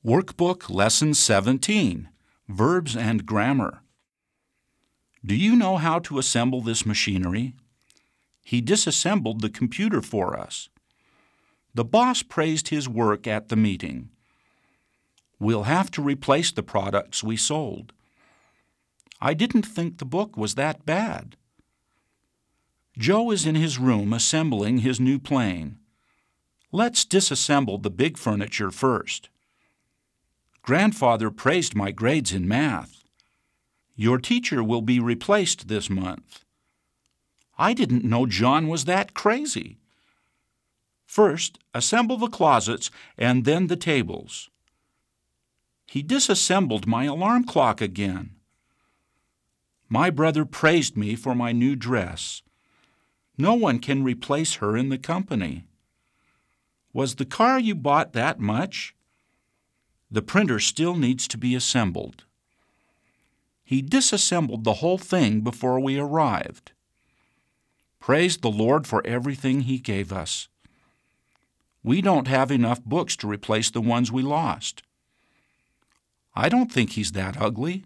Workbook Lesson 17, Verbs and Grammar. Do you know how to assemble this machinery? He disassembled the computer for us. The boss praised his work at the meeting. We'll have to replace the products we sold. I didn't think the book was that bad. Joe is in his room assembling his new plane. Let's disassemble the big furniture first. Grandfather praised my grades in math. Your teacher will be replaced this month. I didn't know John was that crazy. First, assemble the closets and then the tables. He disassembled my alarm clock again. My brother praised me for my new dress. No one can replace her in the company. Was the car you bought that much? The printer still needs to be assembled. He disassembled the whole thing before we arrived. Praise the Lord for everything He gave us. We don't have enough books to replace the ones we lost. I don't think he's that ugly.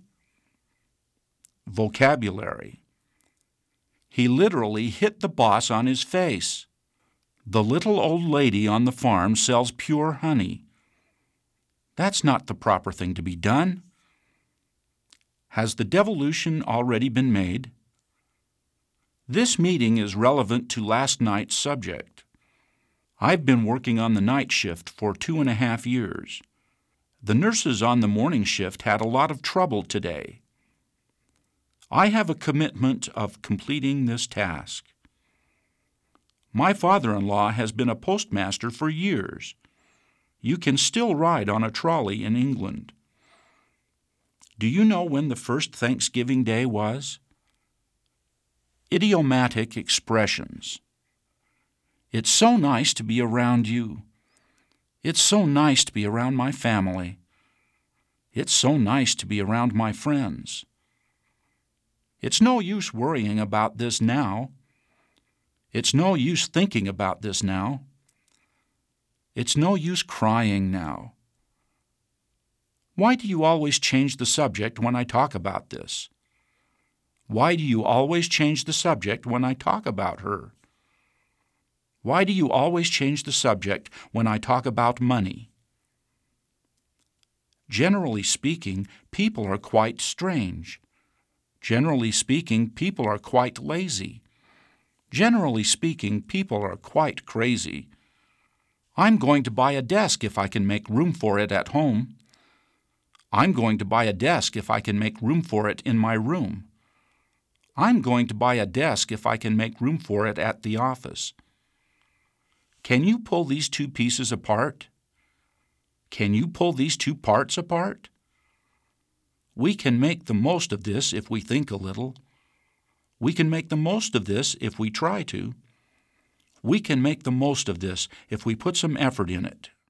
Vocabulary. He literally hit the boss on his face. The little old lady on the farm sells pure honey. That's not the proper thing to be done. Has the devolution already been made? This meeting is relevant to last night's subject. I've been working on the night shift for 2.5 years. The nurses on the morning shift had a lot of trouble today. I have a commitment of completing this task. My father-in-law has been a postmaster for years. You can still ride on a trolley in England. Do you know when the first Thanksgiving Day was? Idiomatic expressions. It's so nice to be around you. It's so nice to be around my family. It's so nice to be around my friends. It's no use worrying about this now. It's no use thinking about this now. It's no use crying now. Why do you always change the subject when I talk about this? Why do you always change the subject when I talk about her? Why do you always change the subject when I talk about money? Generally speaking, people are quite strange. Generally speaking, people are quite lazy. Generally speaking, people are quite crazy. I'm going to buy a desk if I can make room for it at home. I'm going to buy a desk if I can make room for it in my room. I'm going to buy a desk if I can make room for it at the office. Can you pull these two pieces apart? Can you pull these two parts apart? We can make the most of this if we think a little. We can make the most of this if we try to. We can make the most of this if we put some effort in it.